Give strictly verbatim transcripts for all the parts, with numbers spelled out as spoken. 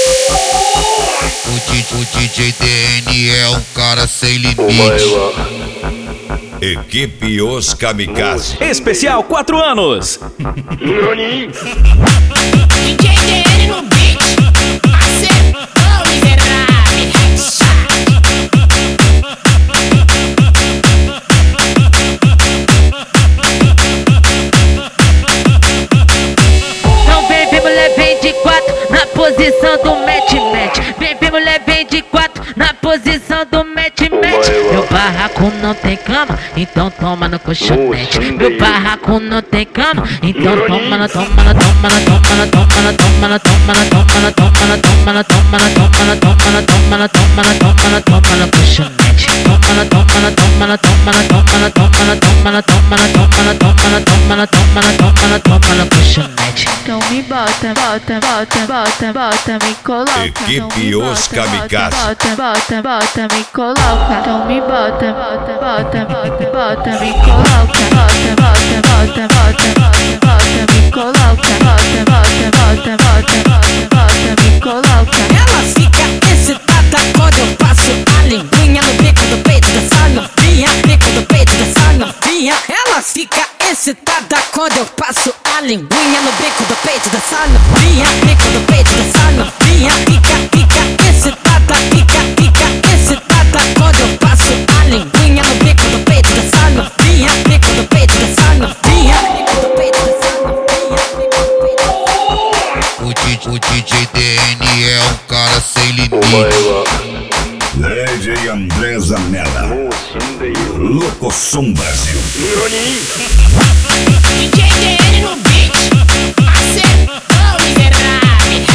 O D J, o D J D N é um cara sem limite. Equipe Os Kamikaze. Especial quatro anos. D J D N no beat. Acertou, miserável. Então vem, vem mulher, vem de quatro na posição do match-match. Vem, vem mulher, vem de quatro na posição do match-match. Meu barraco não tem cama, então toma no colchonete. Meu barraco não tem cama, então toma na, toma na, toma na, toma na, toma na, toma na, toma na, toma na, toma na, toma na, toma na, toma na, toma na, toma na, toma na, toma na, toma na colchonete. Toma na, toma na, toma na, toma na, toma na, toma na, toma na, toma na, toma na, toma na, toma na, toma na, toma na, toma na colchonete. Então me bota, bota, bota, bota, bota, me coloca. Equipe Os Kamikaze. Bota, bota, bota, me coloca. Então me bota, bota, bota, bota, bota, me coloca. Bota, bota, bota, bota, bota, bota, me coloca. Bota, bota, bota, bota, bota, bota, me coloca. Ela fica excitada quando eu passo a linguinha no bico do peito dessa novinha. Bico do peito dessa novinha. Ela fica excitada quando eu passo a linguinha no bico do peito dessa novinha. Bico do peito dessa novinha. Fica, fica excitada, fica, fica excitada quando eu passo a linguinha no bico do peito dessa novinha. Bico do peito dessa novinha. Bico do peito dessa novinha. Bico do peito. O D J, o D J D N é um cara sem limite. D J André Zanella. Locoção Brasil. D J D N no beat. Acertou, miserável.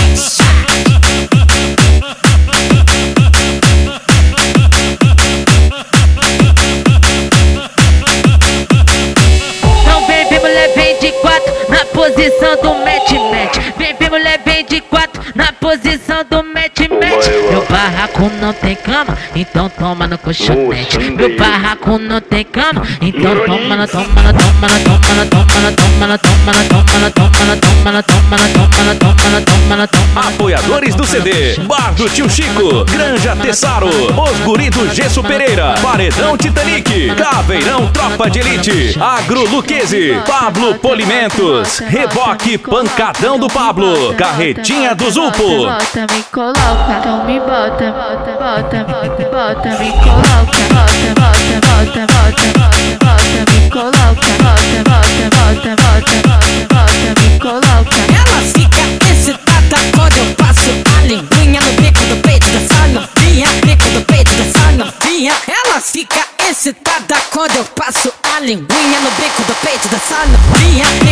Então vem, vem mulher, vem de quatro na posição do match-match. Vem, vem mulher, vem de quatro na posição do match-match. Meu barraco não tem cama, então toma no colchonete. Meu barraco não tem cama, então toma na, toma na, toma na, toma na, toma na, toma na, toma na, toma na, toma na, toma na, toma na, toma na, toma na, toma na, toma na. Apoiadores do C D: Bar do Tio Chico, Granja Tessaro, Os Guri do Gesso Pereira, Paredão Titanic, Caveirão Tropa de Elite, Agro Luquezzi, Pablo Polimentos, Reboque Pancadão do Pablo, Carretinha do Zupo. Bota, me coloca. Então me bota, bota, bota, bota, bota, me coloca. Bota, bota, bota, bota, bota, bota, me coloca. Bota, bota, bota, bota, bota, bota, me coloca. Ela fica excitada quando eu passo a linguinha no bico do peito dessa novinha. Bico do peito dessa novinha. Ela fica excitada quando eu passo a linguinha no bico do peito dessa novinha.